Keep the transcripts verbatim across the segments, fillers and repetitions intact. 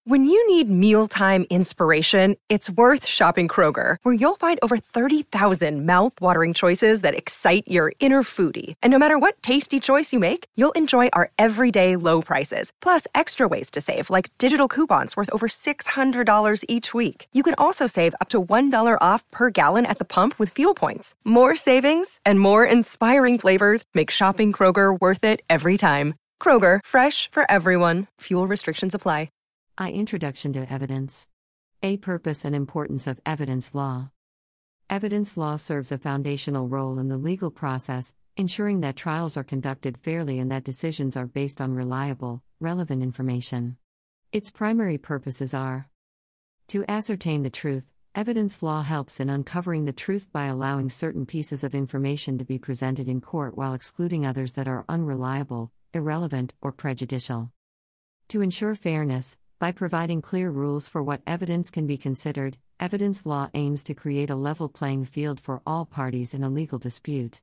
When you need mealtime inspiration, it's worth shopping Kroger, where you'll find over thirty thousand mouth-watering choices that excite your inner foodie. And no matter what tasty choice you make, you'll enjoy our everyday low prices, plus extra ways to save, like digital coupons worth over six hundred dollars each week. You can also save up to one dollar off per gallon at the pump with fuel points. More savings and more inspiring flavors make shopping Kroger worth it every time. Kroger, fresh for everyone. Fuel restrictions apply. I Introduction to Evidence. A Purpose and Importance of Evidence Law. Evidence law serves a foundational role in the legal process, ensuring that trials are conducted fairly and that decisions are based on reliable, relevant information. Its primary purposes are: to ascertain the truth. Evidence law helps in uncovering the truth by allowing certain pieces of information to be presented in court while excluding others that are unreliable, irrelevant, or prejudicial. To ensure fairness, by providing clear rules for what evidence can be considered, evidence law aims to create a level playing field for all parties in a legal dispute.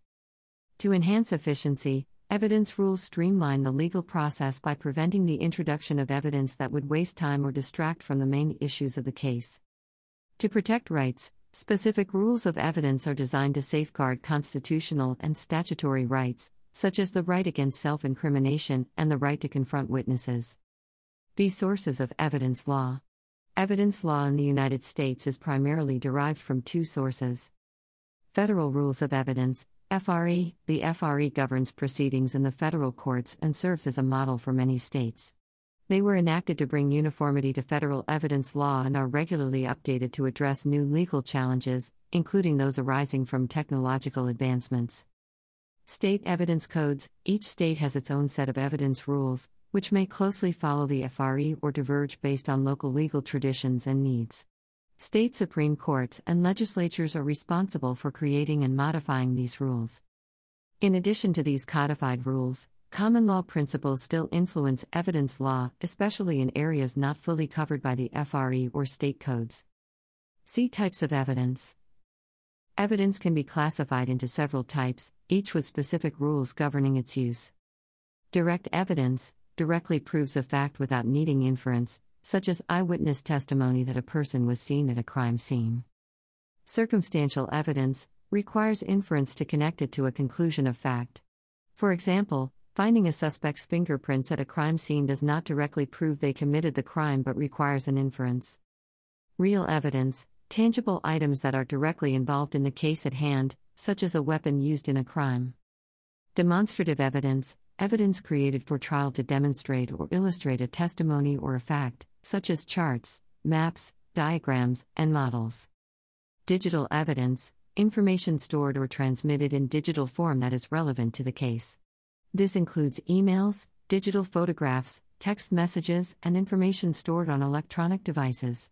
To enhance efficiency, evidence rules streamline the legal process by preventing the introduction of evidence that would waste time or distract from the main issues of the case. To protect rights, specific rules of evidence are designed to safeguard constitutional and statutory rights, such as the right against self-incrimination and the right to confront witnesses. B. Sources of evidence law. Evidence law in the United States is primarily derived from two sources. Federal Rules of Evidence, F R E. The F R E governs proceedings in the federal courts and serves as a model for many states. They were enacted to bring uniformity to federal evidence law and are regularly updated to address new legal challenges, including those arising from technological advancements. State evidence codes. Each state has its own set of evidence rules, which may closely follow the F R E or diverge based on local legal traditions and needs. State Supreme Courts and legislatures are responsible for creating and modifying these rules. In addition to these codified rules, common law principles still influence evidence law, especially in areas not fully covered by the F R E or state codes. See types of evidence. Evidence can be classified into several types, each with specific rules governing its use. Direct evidence directly proves a fact without needing inference, such as eyewitness testimony that a person was seen at a crime scene. Circumstantial evidence requires inference to connect it to a conclusion of fact. For example, finding a suspect's fingerprints at a crime scene does not directly prove they committed the crime but requires an inference. Real evidence, tangible items that are directly involved in the case at hand, such as a weapon used in a crime. Demonstrative evidence, evidence created for trial to demonstrate or illustrate a testimony or a fact, such as charts, maps, diagrams, and models. Digital evidence, information stored or transmitted in digital form that is relevant to the case. This includes emails, digital photographs, text messages, and information stored on electronic devices.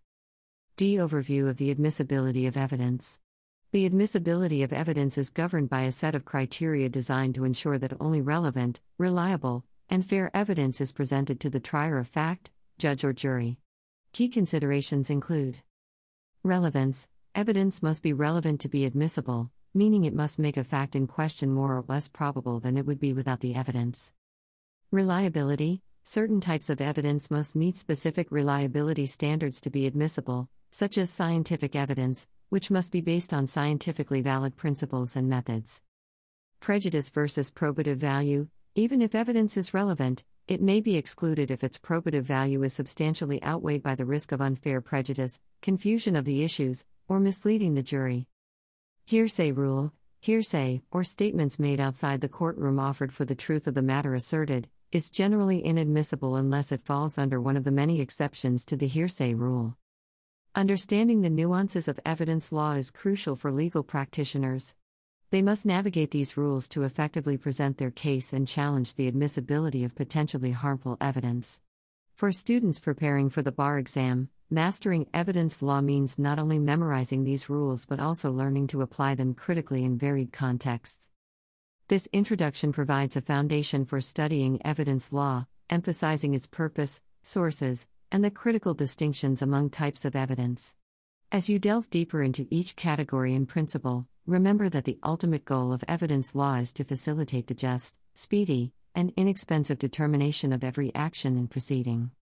D. Overview of the admissibility of evidence. The admissibility of evidence is governed by a set of criteria designed to ensure that only relevant, reliable, and fair evidence is presented to the trier of fact, judge, or jury. Key considerations include: relevance. Evidence must be relevant to be admissible, meaning it must make a fact in question more or less probable than it would be without the evidence. Reliability. Certain types of evidence must meet specific reliability standards to be admissible, such as scientific evidence, which must be based on scientifically valid principles and methods. Prejudice versus probative value. Even if evidence is relevant, it may be excluded if its probative value is substantially outweighed by the risk of unfair prejudice, confusion of the issues, or misleading the jury. Hearsay rule. Hearsay, or statements made outside the courtroom offered for the truth of the matter asserted, is generally inadmissible unless it falls under one of the many exceptions to the hearsay rule. Understanding the nuances of evidence law is crucial for legal practitioners. They must navigate these rules to effectively present their case and challenge the admissibility of potentially harmful evidence. For students preparing for the bar exam, mastering evidence law means not only memorizing these rules but also learning to apply them critically in varied contexts. This introduction provides a foundation for studying evidence law, emphasizing its purpose, sources, and the critical distinctions among types of evidence. As you delve deeper into each category and principle, remember that the ultimate goal of evidence law is to facilitate the just, speedy, and inexpensive determination of every action and proceeding.